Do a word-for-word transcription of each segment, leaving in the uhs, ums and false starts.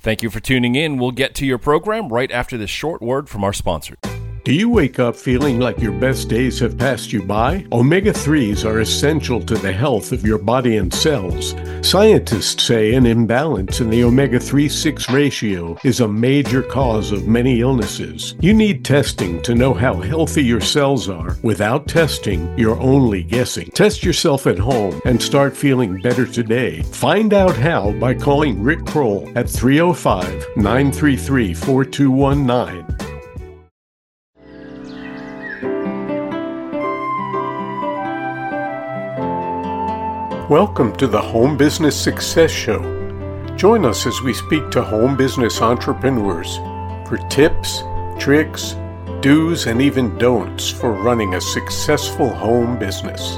Thank you for tuning in. We'll get to your program right after this short word from our sponsor. Do you wake up feeling like your best days have passed you by? omega threes are essential to the health of your body and cells. Scientists say an imbalance in the omega three six ratio is a major cause of many illnesses. You need testing to know how healthy your cells are. Without testing, you're only guessing. Test yourself at home and start feeling better today. Find out how by calling Rick Kroll at three oh five, nine three three, four two one nine. Welcome to the Home Business Success Show. Join us as we speak to home business entrepreneurs for tips, tricks, do's, and even don'ts for running a successful home business.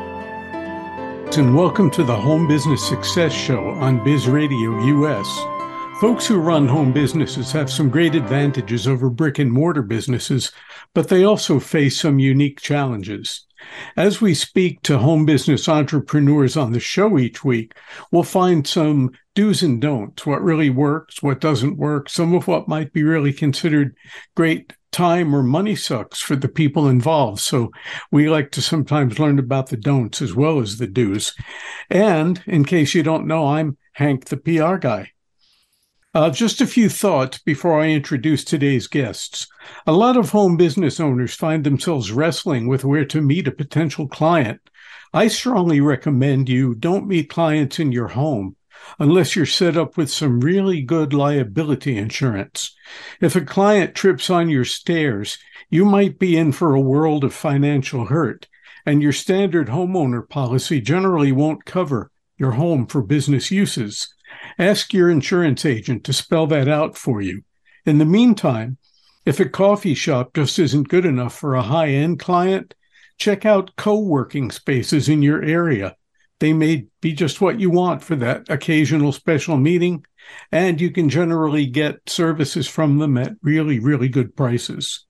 And welcome to the Home Business Success Show on Biz Radio U S. Folks who run home businesses have some great advantages over brick and mortar businesses, but they also face some unique challenges. As we speak to home business entrepreneurs on the show each week, we'll find some do's and don'ts, what really works, what doesn't work, some of what might be really considered great time or money sucks for the people involved. So we like to sometimes learn about the don'ts as well as the do's. And in case you don't know, I'm Hank, the P R guy. Uh, just a few thoughts before I introduce today's guests. A lot of home business owners find themselves wrestling with where to meet a potential client. I strongly recommend you don't meet clients in your home unless you're set up with some really good liability insurance. If a client trips on your stairs, you might be in for a world of financial hurt, and your standard homeowner policy generally won't cover your home for business uses. Ask your insurance agent to spell that out for you. In the meantime, if a coffee shop just isn't good enough for a high-end client, check out co-working spaces in your area. They may be just what you want for that occasional special meeting, and you can generally get services from them at really, really good prices.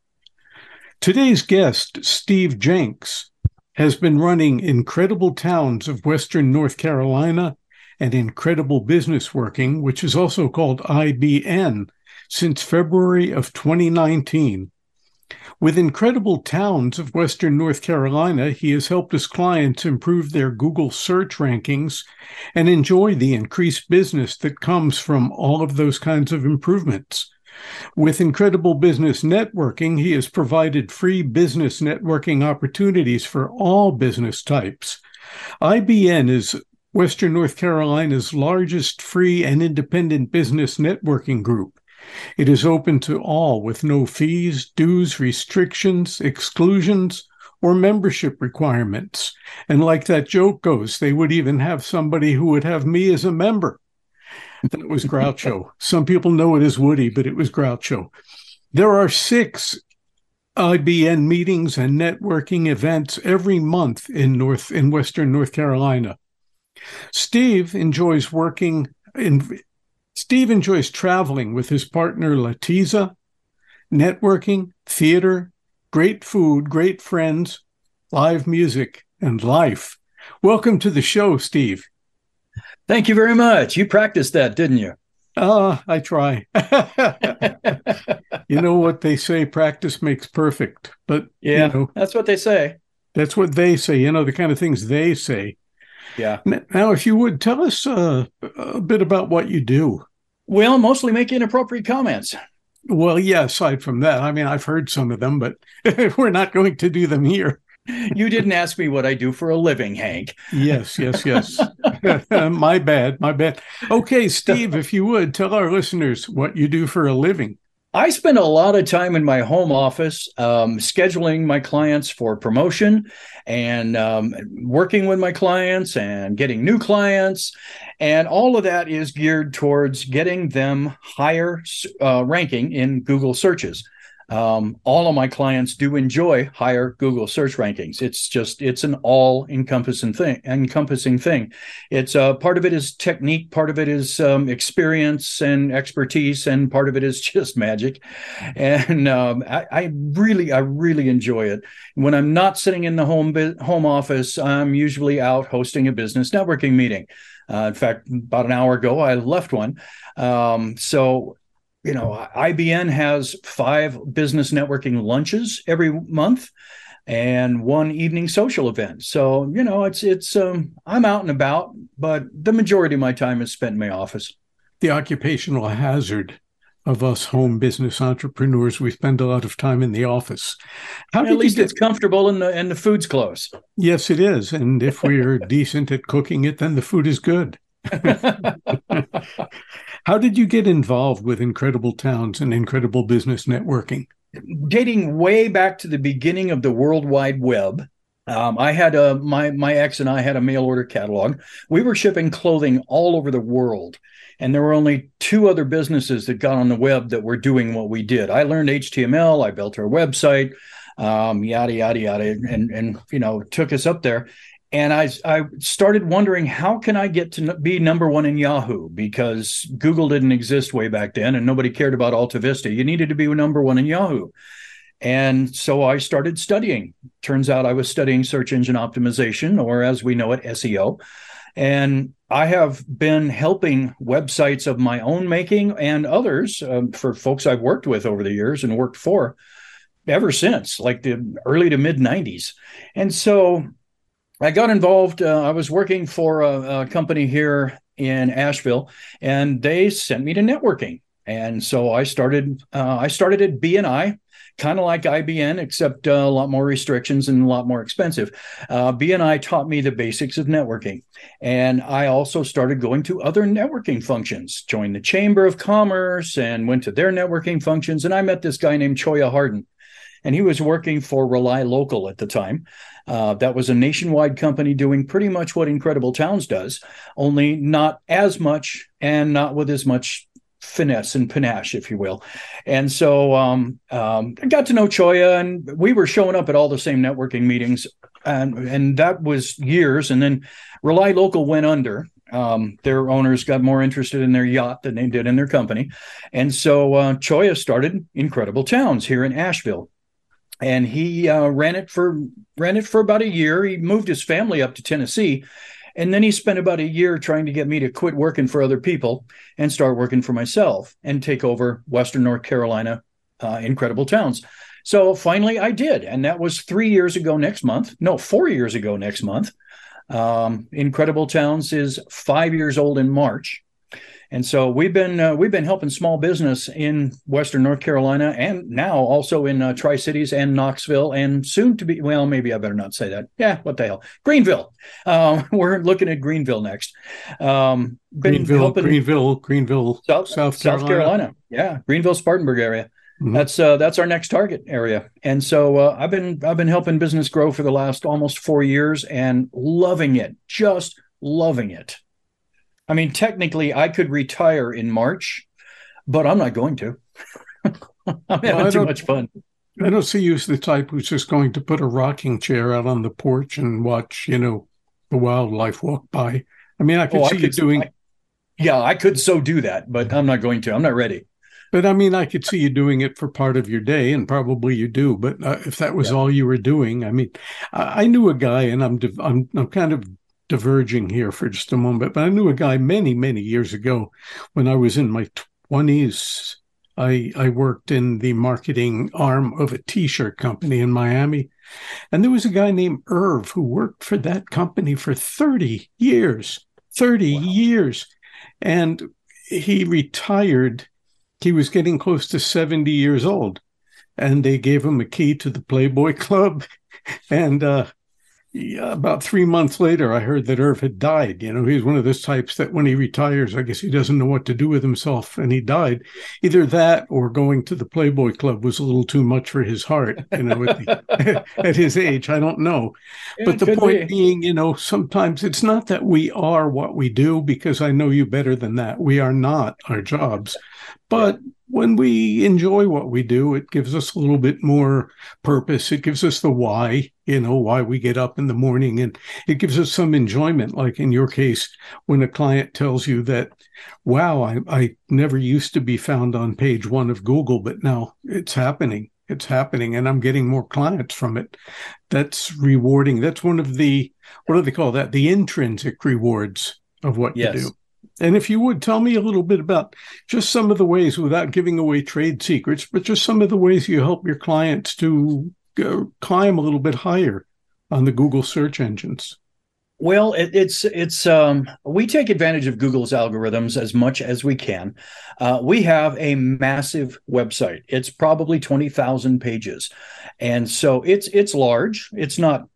Today's guest, Steve Jenks, has been running Incredible Towns of Western North Carolina and Incredible Business Working, which is also called I B N, since February of twenty nineteen. With Incredible Towns of Western North Carolina, he has helped his clients improve their Google search rankings and enjoy the increased business that comes from all of those kinds of improvements. With Incredible Business Networking, he has provided free business networking opportunities for all business types. I B N is Western North Carolina's largest free and independent business networking group. It is open to all with no fees, dues, restrictions, exclusions, or membership requirements. And like that joke goes, they would even have somebody who would have me as a member. That was Groucho. Some people know it as Woody, but it was Groucho. There are six I B N meetings and networking events every month in North in Western North Carolina. Steve enjoys working in Steve enjoys traveling with his partner Latiza, networking, theater, great food, great friends, live music, and life. Welcome to the show, Steve. Thank you very much. You practiced that, didn't you? Uh, I try. You know what they say, practice makes perfect. But yeah, you know, that's what they say. That's what they say, you know, the kind of things they say. Yeah. Now, if you would, tell us uh, a bit about what you do. Well, mostly make inappropriate comments. Well, yeah, aside from that, I mean, I've heard some of them, but we're not going to do them here. You didn't ask me what I do for a living, Hank. Yes, yes, yes. My bad, my bad. Okay, Steve, if you would, tell our listeners what you do for a living. I spend a lot of time in my home office um, scheduling my clients for promotion and um, working with my clients and getting new clients. And all of that is geared towards getting them higher uh, ranking in Google searches. Um, all of my clients do enjoy higher Google search rankings. It's just it's an all-encompassing thing. Encompassing thing. It's uh, part of it is technique, part of it is um, experience and expertise, and part of it is just magic. And um, I, I really, I really enjoy it. When I'm not sitting in the home home office, I'm usually out hosting a business networking meeting. Uh, in fact, about an hour ago, I left one. Um, so. You know, I B N has five business networking lunches every month and one evening social event. So, you know, it's, it's, um, I'm out and about, but the majority of my time is spent in my office. The occupational hazard of us home business entrepreneurs, we spend a lot of time in the office. How did At least get... it's comfortable and the, and the food's close. Yes, it is. And if we're decent at cooking it, then the food is good. How did you get involved with Incredible Towns and Incredible Business Networking? Dating way back to the beginning of the World Wide Web, um, I had a my my ex and I had a mail order catalog. We were shipping clothing all over the world, and there were only two other businesses that got on the web that were doing what we did. I learned H T M L. I built our website, um, yada yada yada, and and you know took us up there. And I, I started wondering, how can I get to be number one in Yahoo? Because Google didn't exist way back then, and nobody cared about Alta Vista. You needed to be number one in Yahoo. And so I started studying. Turns out I was studying search engine optimization, or as we know it, S E O. And I have been helping websites of my own making and others um, for folks I've worked with over the years and worked for ever since, like the early to mid nineties. And so I got involved. Uh, I was working for a, a company here in Asheville, and they sent me to networking. And so I started. Uh, I started at B N I, kind of like I B N, except uh, a lot more restrictions and a lot more expensive. Uh, B N I taught me the basics of networking, and I also started going to other networking functions. Joined the Chamber of Commerce and went to their networking functions. And I met this guy named Choya Harden, and he was working for Rely Local at the time. Uh, that was a nationwide company doing pretty much what Incredible Towns does, only not as much and not with as much finesse and panache, if you will. And so um, um, I got to know Choya, and we were showing up at all the same networking meetings, and, and that was years. And then Rely Local went under. Um, their owners got more interested in their yacht than they did in their company. And so uh, Choya started Incredible Towns here in Asheville. And he uh, ran it for ran it for about a year. He moved his family up to Tennessee, and then he spent about a year trying to get me to quit working for other people and start working for myself and take over Western North Carolina uh, Incredible Towns. So finally, I did, and that was three years ago next month. No, four years ago next month. Um, Incredible Towns is five years old in March. And so we've been uh, we've been helping small business in Western North Carolina, and now also in uh, Tri-Cities and Knoxville, and soon to be, well, maybe I better not say that. Yeah, what the hell? Greenville. Um, we're looking at Greenville next. Um, Greenville, Greenville, Greenville, South, South Carolina. South Carolina. Yeah, Greenville, Spartanburg area. Mm-hmm. That's uh, that's our next target area. And so uh, I've been I've been helping business grow for the last almost four years and loving it, just loving it. I mean, technically, I could retire in March, but I'm not going to. I'm having well, too much fun. I don't see you as the type who's just going to put a rocking chair out on the porch and watch, you know, the wildlife walk by. I mean, I could oh, see I could, you doing... I, yeah, I could so do that, but I'm not going to. I'm not ready. But I mean, I could see you doing it for part of your day, and probably you do. But uh, if that was yeah. all you were doing, I mean, I, I knew a guy, and I'm I'm I'm kind of diverging here for just a moment, but I knew a guy many, many years ago when I was in my twenties. I, I worked in the marketing arm of a T-shirt company in Miami. And there was a guy named Irv who worked for that company for thirty years, thirty wow. years. And he retired. He was getting close to seventy years old. And they gave him a key to the Playboy Club. And, uh, Yeah, about three months later, I heard that Irv had died. You know, he's one of those types that when he retires, I guess he doesn't know what to do with himself, and he died. Either that or going to the Playboy Club was a little too much for his heart, you know, at, the, at his age. I don't know. Yeah, but the point be. being, you know, sometimes it's not that we are what we do, because I know you better than that. We are not our jobs. But when we enjoy what we do, it gives us a little bit more purpose. It gives us the why, you know, why we get up in the morning, and it gives us some enjoyment. Like in your case, when a client tells you that, wow, I, I never used to be found on page one of Google, but now it's happening. It's happening, and I'm getting more clients from it. That's rewarding. That's one of the, what do they call that? The intrinsic rewards of what Yes. you do. And if you would tell me a little bit about just some of the ways, without giving away trade secrets, but just some of the ways you help your clients to go, climb a little bit higher on the Google search engines. Well, it, it's it's um, we take advantage of Google's algorithms as much as we can. Uh, we have a massive website. It's probably twenty thousand pages, and so it's it's large. It's not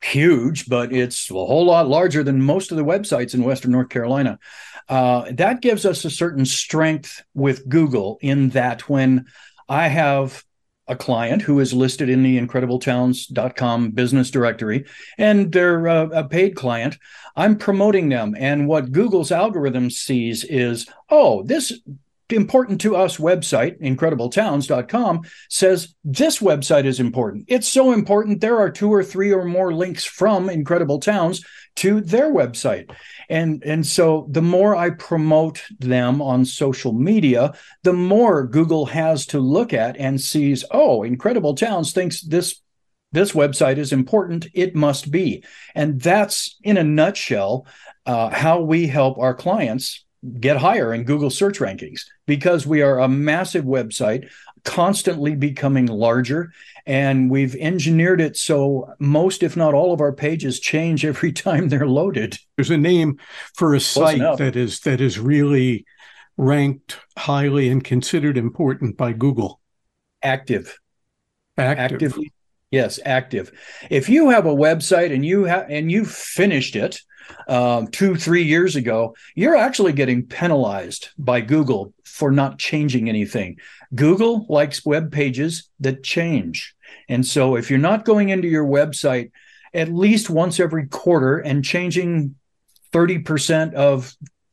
huge, but it's a whole lot larger than most of the websites in Western North Carolina. Uh, that gives us a certain strength with Google in that when I have a client who is listed in the incredible towns dot com business directory, and they're a, a paid client, I'm promoting them. And what Google's algorithm sees is, oh, this important to us website, incredible towns dot com, says this website is important. It's so important, there are two or three or more links from Incredible Towns to their website. And, and so the more I promote them on social media, the more Google has to look at and sees, oh, Incredible Towns thinks this, this website is important. It must be. And that's, in a nutshell, uh, how we help our clients get higher in Google search rankings, because we are a massive website, constantly becoming larger, and we've engineered it so most, if not all, of our pages change every time they're loaded. There's a name for a site that is that is really ranked highly and considered important by Google. Active. Active. Actively. Yes, active. If you have a website and you have and you finished it um, two, three years ago, you're actually getting penalized by Google for not changing anything. Google likes web pages that change. And so if you're not going into your website at least once every quarter and changing thirty percent of,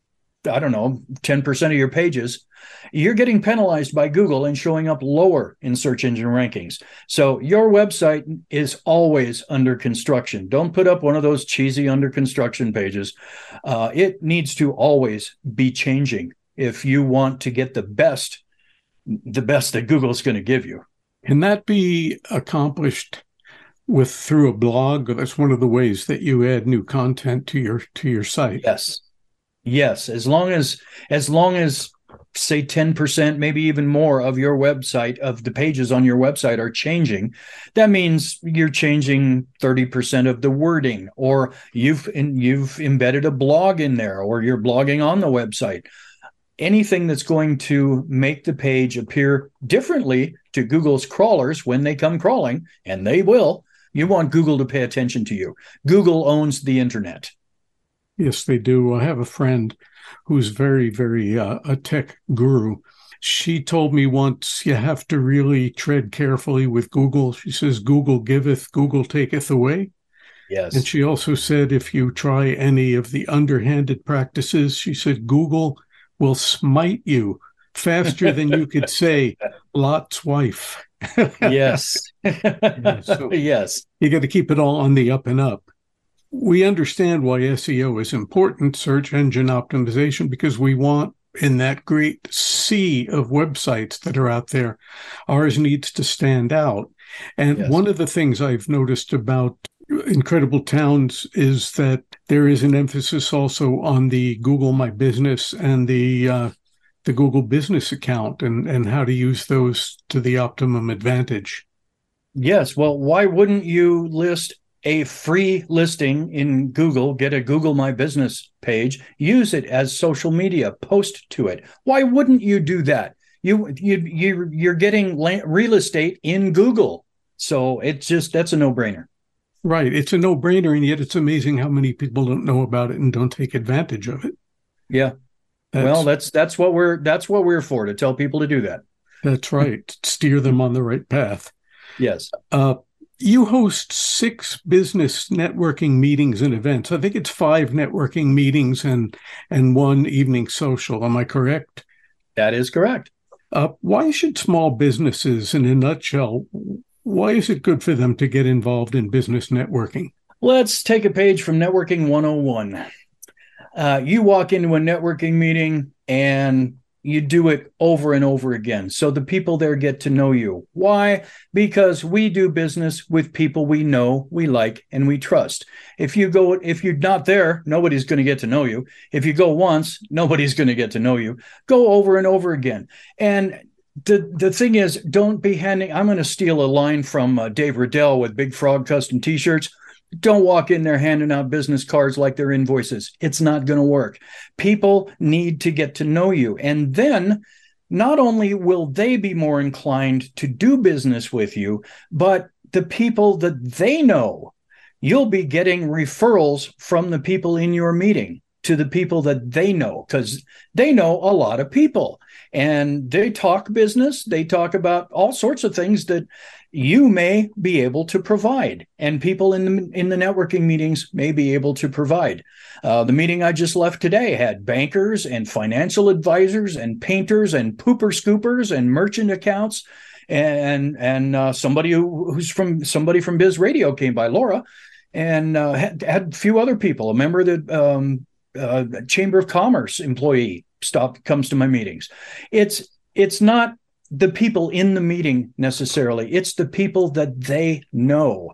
I don't know, ten percent of your pages, you're getting penalized by Google and showing up lower in search engine rankings. So your website is always under construction. Don't put up one of those cheesy under construction pages. Uh, it needs to always be changing if you want to get the best, the best that Google's going to give you. Can that be accomplished with through a blog? That's one of the ways that you add new content to your to your site. Yes. Yes, as long as as long as say ten percent, maybe even more of your website, of the pages on your website are changing, that means you're changing thirty percent of the wording, or you've in, you've embedded a blog in there, or you're blogging on the website. Anything that's going to make the page appear differently to Google's crawlers when they come crawling, and they will, you want Google to pay attention to you. Google owns the internet. Yes, they do. I have a friend who's very, very uh, a tech guru. She told me once, you have to really tread carefully with Google. She says, Google giveth, Google taketh away. Yes. And she also said, if you try any of the underhanded practices, she said, Google will smite you faster than you could say Lot's wife. Yes. Yeah, so yes. You got to keep it all on the up and up. We understand why S E O is important, search engine optimization, because we want, in that great sea of websites that are out there, ours needs to stand out. And Yes. one of the things I've noticed about Incredible Towns is that there is an emphasis also on the Google My Business and the uh, the Google Business account, and, and how to use those to the optimum advantage. Yes. Well, why wouldn't you list a free listing in Google, get a Google My Business page, use it as social media, post to it? Why wouldn't you do that? You, you, you, you're getting real estate in Google. So it's just, that's a no-brainer. Right. It's a no-brainer, and yet it's amazing how many people don't know about it and don't take advantage of it. Yeah. That's, well, that's that's what we're that's what we're for, to tell people to do that. That's right. Steer them on the right path. Yes. Uh, you host six business networking meetings and events. I think it's five networking meetings and and one evening social. Am I correct? That is correct. Uh, why should small businesses, in a nutshell, why is it good for them to get involved in business networking? Let's take a page from Networking one oh one. Uh, you walk into a networking meeting and you do it over and over again. So the people there get to know you. Why? Because we do business with people we know, we like, and we trust. If you go, if you're not there, nobody's going to get to know you. If you go once, nobody's going to get to know you. Go over and over again. And the the thing is, don't be handing, I'm going to steal a line from uh, Dave Riddell with Big Frog Custom T-shirts. Don't walk in there handing out business cards like they're invoices. It's not going to work. People need to get to know you. And then not only will they be more inclined to do business with you, but the people that they know, you'll be getting referrals from the people in your meeting to the people that they know, because they know a lot of people and they talk business. They talk about all sorts of things that you may be able to provide, and people in the in the networking meetings may be able to provide. Uh, the meeting I just left today had bankers and financial advisors and painters and pooper scoopers and merchant accounts, and and uh, somebody who, who's from somebody from Biz Radio came by, Laura, and uh, had, had a few other people. A member of the um, uh, Chamber of Commerce employee stopped comes to my meetings. It's it's not the people in the meeting necessarily. It's the people that they know.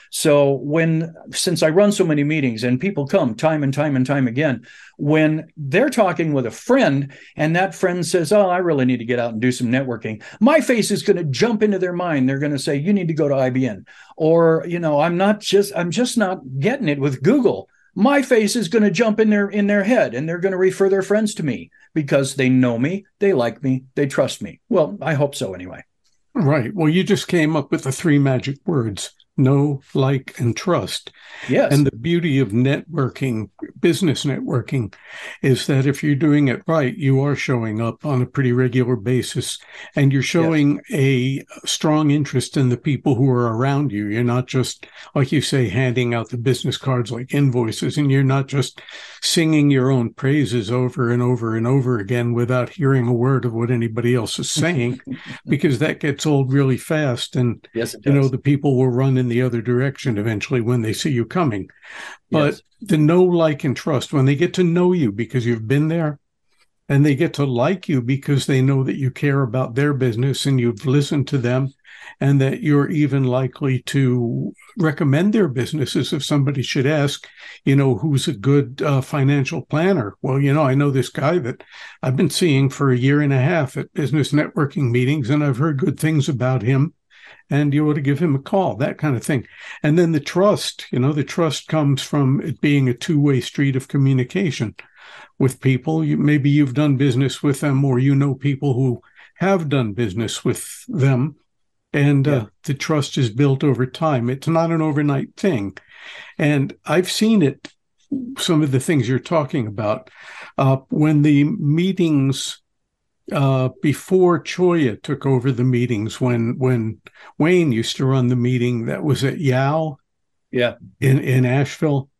So when, since I run so many meetings and people come time and time and time again, when they're talking with a friend and that friend says, oh, I really need to get out and do some networking, my face is going to jump into their mind. They're going to say, you need to go to I B M. Or, you know, I'm not just, I'm just not getting it with Google. My face is going to jump in their in their head, and they're going to refer their friends to me because they know me, they like me, they trust me. Well, I hope so anyway. Right. Well, you just came up with the three magic words: know, like, and trust. Yes. And the beauty of networking, business networking, is that if you're doing it right, you are showing up on a pretty regular basis, and you're showing yes. a strong interest in the people who are around you. You're not just, like you say, handing out the business cards like invoices, and you're not just singing your own praises over and over and over again without hearing a word of what anybody else is saying, because that gets old really fast. And, yes, it does. you know, the people will run in the other direction eventually when they see you coming. But yes. the know, like, and trust, when they get to know you because you've been there, and they get to like you because they know that you care about their business and you've listened to them, and that you're even likely to recommend their businesses if somebody should ask, you know, who's a good uh, financial planner. Well, you know, I know this guy that I've been seeing for a year and a half at business networking meetings, and I've heard good things about him, and you ought to give him a call, that kind of thing. And then the trust, you know, the trust comes from it being a two-way street of communication with people. You, maybe you've done business with them, or you know people who have done business with them. And yeah. uh, the trust is built over time. It's not an overnight thing. And I've seen it, some of the things you're talking about, uh, when the meetings, uh, before Choya took over the meetings, when when Wayne used to run the meeting that was at Yao yeah. in, in Asheville,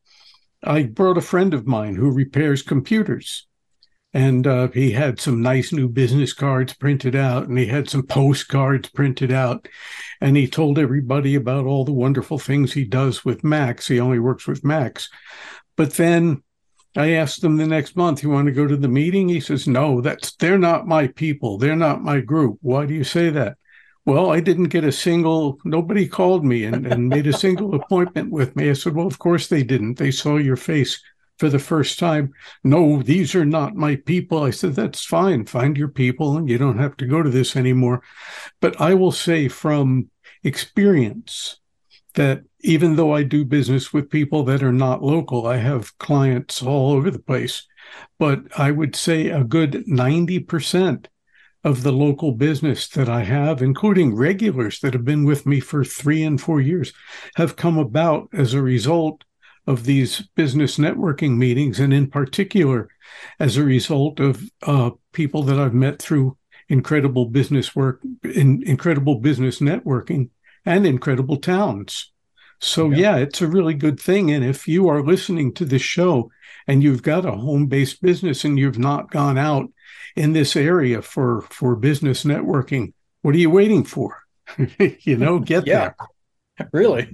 I brought a friend of mine who repairs computers. And uh, he had some nice new business cards printed out, and he had some postcards printed out. And he told everybody about all the wonderful things he does with Macs. He only works with Macs. But then I asked him the next month, you want to go to the meeting? He says, no, that's they're not my people. They're not my group. Why do you say that? Well, I didn't get a single, nobody called me and, and made a single appointment with me. I said, well, of course they didn't. They saw your face for the first time. No, these are not my people. I said, that's fine. Find your people, and you don't have to go to this anymore. But I will say from experience that even though I do business with people that are not local, I have clients all over the place. But I would say a good ninety percent of the local business that I have, including regulars that have been with me for three and four years, have come about as a result of these business networking meetings, and in particular, as a result of uh, people that I've met through incredible business work, in incredible business networking, and incredible towns. So yeah. yeah, it's a really good thing. And if you are listening to this show and you've got a home-based business and you've not gone out in this area for, for business networking. What are you waiting for? you know, get yeah, there. Really?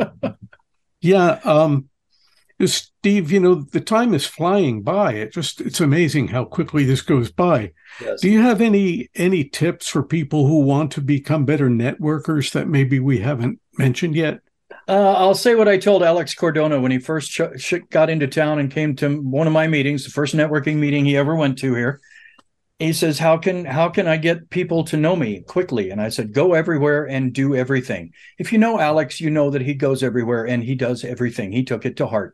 yeah. Um, Steve, you know, the time is flying by. It just, it's amazing how quickly this goes by. Yes. Do you have any, any tips for people who want to become better networkers that maybe we haven't mentioned yet? Uh, I'll say what I told Alex Cardona when he first sh- sh- got into town and came to one of my meetings, the first networking meeting he ever went to here. He says, how can how can I get people to know me quickly? And I said, go everywhere and do everything. If you know Alex, you know that he goes everywhere and he does everything. He took it to heart.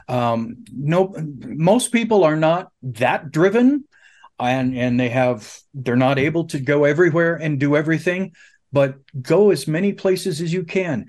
Um, no, most people are not that driven, and and they have they're not able to go everywhere and do everything. But go as many places as you can.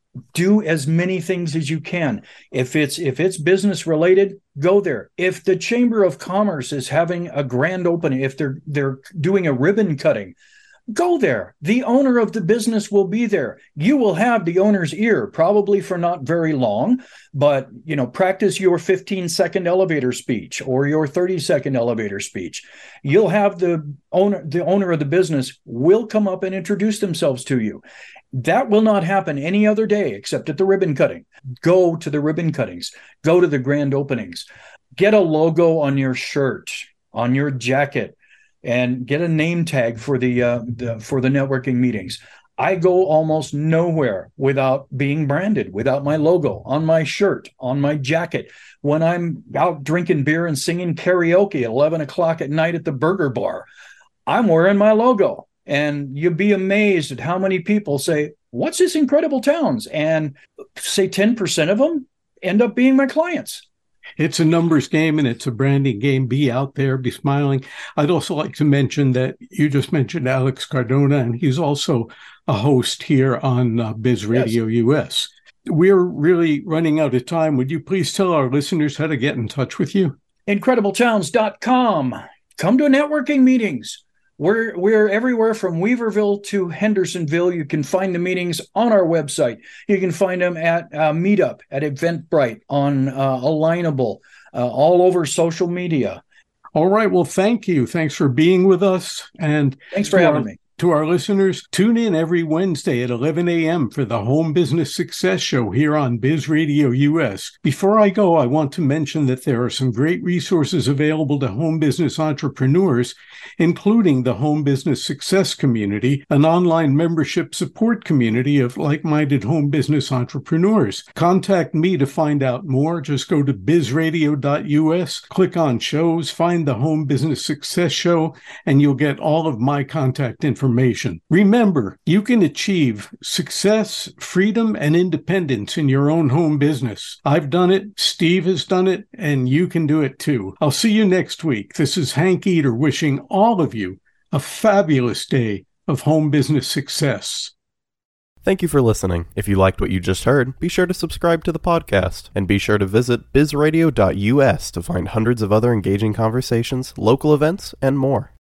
Do as many things as you can. If it's if it's business related, go there. If the Chamber of Commerce is having a grand opening, if they're they're doing a ribbon cutting, go there. The owner of the business will be there. You will have the owner's ear, probably for not very long, but you know, practice your fifteen second elevator speech or your thirty second elevator speech. You'll have the owner, the owner of the business will come up and introduce themselves to you. That will not happen any other day except at the ribbon cutting. Go to the ribbon cuttings. Go to the grand openings. Get a logo on your shirt, on your jacket, and get a name tag for the, uh, the for the networking meetings. I go almost nowhere without being branded, without my logo on my shirt, on my jacket. When I'm out drinking beer and singing karaoke at eleven o'clock at night at the burger bar, I'm wearing my logo. And you'd be amazed at how many people say, what's this Incredible Towns? And say ten percent of them end up being my clients. It's a numbers game and it's a branding game. Be out there, be smiling. I'd also like to mention that you just mentioned Alex Cardona, and he's also a host here on uh, Biz Radio yes. U S. We're really running out of time. Would you please tell our listeners how to get in touch with you? Incredible Towns dot com. Come to networking meetings. We're we're everywhere from Weaverville to Hendersonville. You can find the meetings on our website. You can find them at uh, Meetup, at Eventbrite, on uh, Alignable, uh, all over social media. All right. Well, thank you. Thanks for being with us. And thanks for having our, me. To our listeners, tune in every Wednesday at eleven a.m. for the Home Business Success Show here on Biz Radio U S. Before I go, I want to mention that there are some great resources available to home business entrepreneurs, including the Home Business Success Community, an online membership support community of like-minded home business entrepreneurs. Contact me to find out more. Just go to biz radio dot U S, click on shows, find the Home Business Success Show, and you'll get all of my contact information. Information. Remember, you can achieve success, freedom, and independence in your own home business. I've done it, Steve has done it, and you can do it too. I'll see you next week. This is Hank Eder wishing all of you a fabulous day of home business success. Thank you for listening. If you liked what you just heard, be sure to subscribe to the podcast, and be sure to visit biz radio dot U S to find hundreds of other engaging conversations, local events, and more.